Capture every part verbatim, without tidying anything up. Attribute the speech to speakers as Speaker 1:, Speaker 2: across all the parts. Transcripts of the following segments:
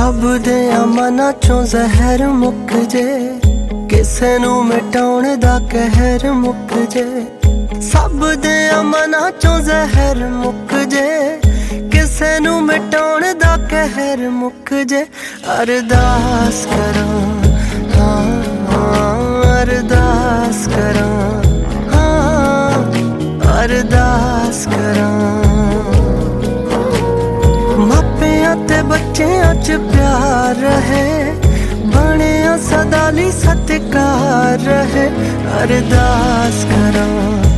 Speaker 1: सब दे मना चों जहर मुक जे, किसे नू मिटाउण दा कहर मुक जे। सब दे मना चों जहर मुक जे, किसे नू मिटाउण दा कहर मुक जे। अरदास करां हाँ अरदास करां हाँ अरदास करां। मापियां ते बच्चियां च प्यार रहे, बणिया सदाली सत्कार रहे। अरदास करां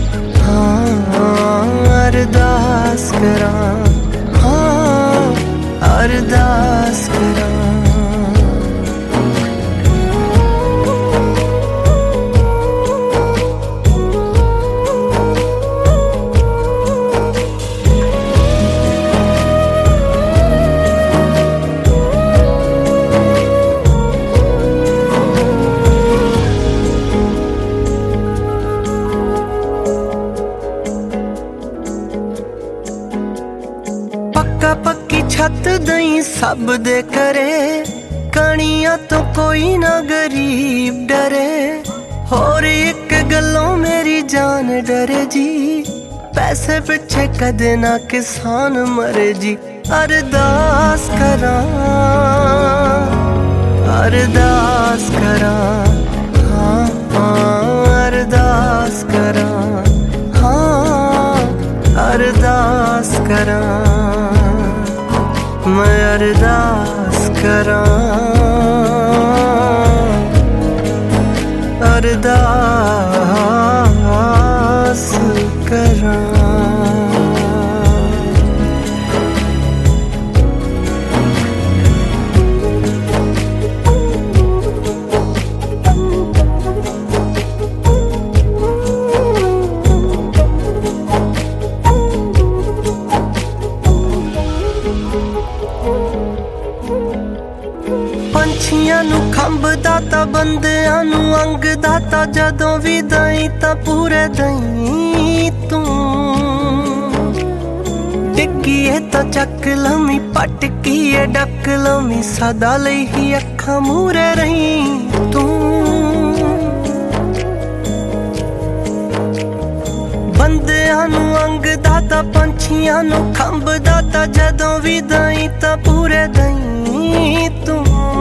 Speaker 1: हाँ अरदास करां हाँ अरदास करां। पक्का पक्की छत दई सब दे करे, कणियां तो कोई ना गरीब डरे। होर एक गल्लों मेरी जान डरे जी, पैसे पिछे कदे ना किसान मरे जी। अरदास करां अरदास करां हाँ हाँ अरदास करां हाँ अरदास करां। मैं अरदास करां अरदास करां। पंछियां नू खंभ दाता, बंदियां नू अंग दाता। जदों भी दई तां पूरे दई तू, डिग्गीए तां चक लमी, पटकीए डक लमी। सदा लई ही अखां मूरे रही तू। बंदियां नू अंग दाता, पंछियां नू खंभ दाता। जदों भी दई तां पूरे दई तू,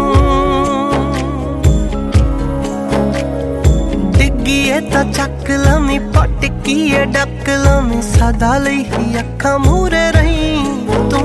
Speaker 1: डिग्गीए तां चक लमी, पटकीए डक लमी। सदा लई ही अखां मूरे रही तू।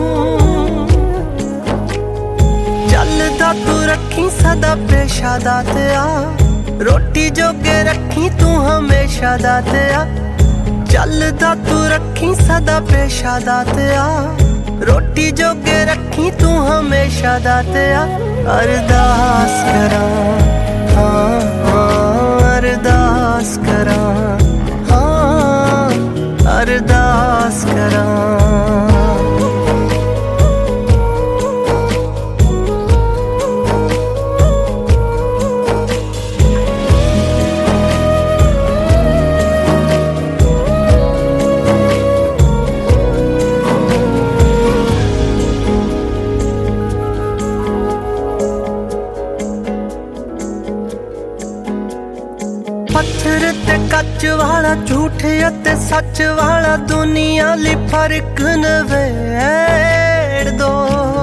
Speaker 1: चलदा तू रखी सदा पेशा दातिया, रोटी जोगे रखी तू हमेशा दातिया। चलदा तू रखी सदा पेशा दातिया, रोटी जोगे रखी तू हमेशा दातिया। अरदास करां हाँ हाँ अरदास करां हाँ अरदास करां। पत्थर ते कच वाला, झूठ ते सच वाला। दुनिया ली फर्क नवेड़ दो,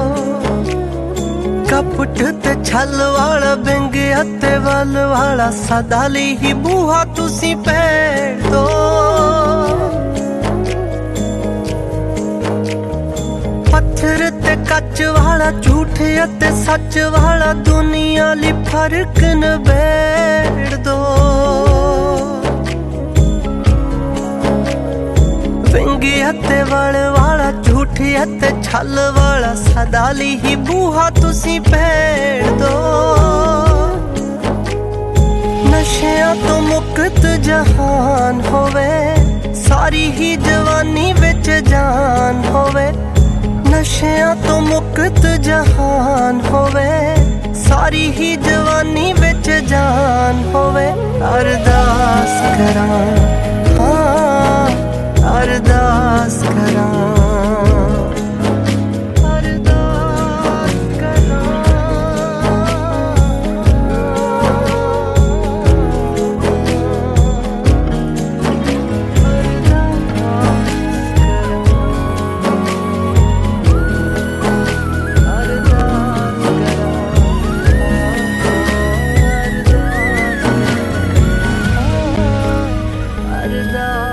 Speaker 1: कपट ते छल वाला। बिंग ते वल वाला, सदा ली ही बूहा तुसी पेड़ दो। पत्थर ते कच वाला, झूठ ते सच वाला। दुनिया ली फर्क नवेड़ दो। विंगी ते वल वाला, झूठी ते छल वाला। सदा ली ही बूहा तुसी पेड़ दो। नशियां तो मुक्त जहान होवे, सारी ही जवानी विच जान होवे। नशियां तो मुक्त जहान होवे, सारी ही जवानी विच जान होवे। अरदास करां हाँ अरदास करां अरदास करां। ਦਾ